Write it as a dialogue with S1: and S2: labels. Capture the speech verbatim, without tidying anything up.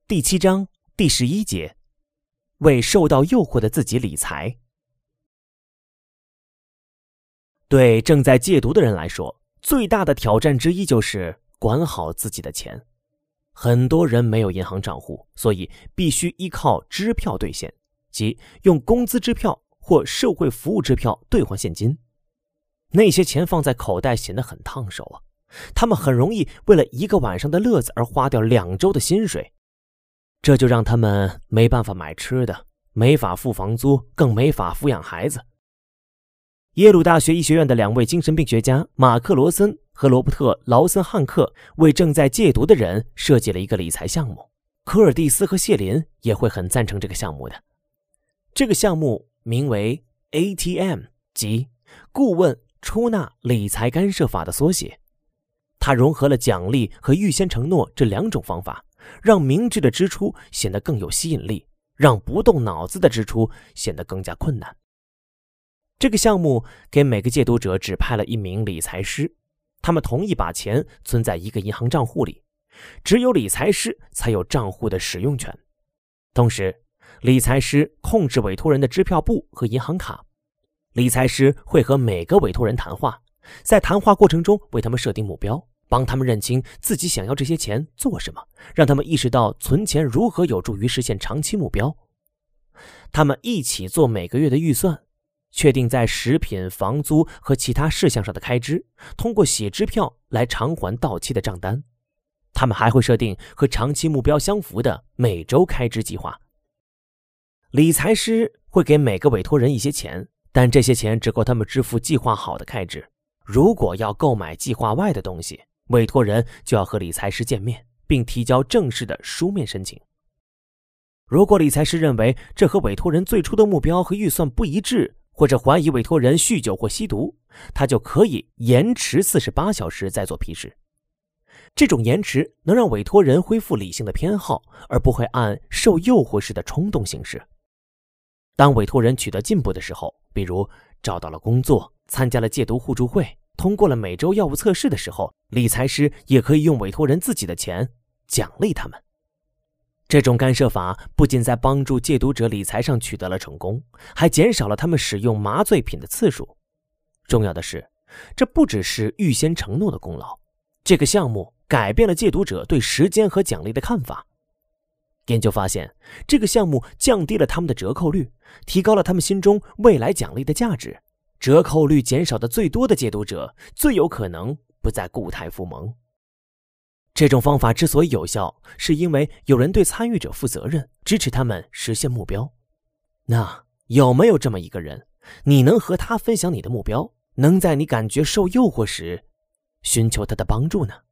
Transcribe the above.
S1: 第七章第十一节，为受到诱惑的自己理财。对正在戒毒的人来说，最大的挑战之一就是管好自己的钱。很多人没有银行账户，所以必须依靠支票兑现，即用工资支票或社会服务支票兑换现金。那些钱放在口袋显得很烫手啊，他们很容易为了一个晚上的乐子而花掉两周的薪水。这就让他们没办法买吃的，没法付房租，更没法抚养孩子。耶鲁大学医学院的两位精神病学家马克·罗森和罗伯特·劳森汉克为正在戒毒的人设计了一个理财项目，科尔蒂斯和谢林也会很赞成这个项目的。这个项目名为 A T M， 即顾问出纳理财干涉法的缩写。它融合了奖励和预先承诺这两种方法，让明智的支出显得更有吸引力，让不动脑子的支出显得更加困难。这个项目给每个戒毒者指派了一名理财师，他们同意把钱存在一个银行账户里，只有理财师才有账户的使用权。同时，理财师控制委托人的支票簿和银行卡。理财师会和每个委托人谈话，在谈话过程中为他们设定目标，帮他们认清自己想要这些钱做什么，让他们意识到存钱如何有助于实现长期目标。他们一起做每个月的预算，确定在食品、房租和其他事项上的开支，通过写支票来偿还到期的账单。他们还会设定和长期目标相符的每周开支计划。理财师会给每个委托人一些钱，但这些钱只够他们支付计划好的开支。如果要购买计划外的东西，委托人就要和理财师见面，并提交正式的书面申请。如果理财师认为这和委托人最初的目标和预算不一致，或者怀疑委托人酗酒或吸毒，他就可以延迟四十八小时再做批示。这种延迟能让委托人恢复理性的偏好，而不会按受诱惑时的冲动行事。当委托人取得进步的时候，比如找到了工作，参加了戒毒互助会，通过了每周药物测试的时候，理财师也可以用委托人自己的钱奖励他们。这种干涉法不仅在帮助戒毒者理财上取得了成功，还减少了他们使用麻醉品的次数。重要的是，这不只是预先承诺的功劳，这个项目改变了戒毒者对时间和奖励的看法。研究发现，这个项目降低了他们的折扣率，提高了他们心中未来奖励的价值。折扣率减少的最多的戒毒者，最有可能不再故态复萌。这种方法之所以有效，是因为有人对参与者负责任，支持他们实现目标。那有没有这么一个人，你能和他分享你的目标，能在你感觉受诱惑时寻求他的帮助呢？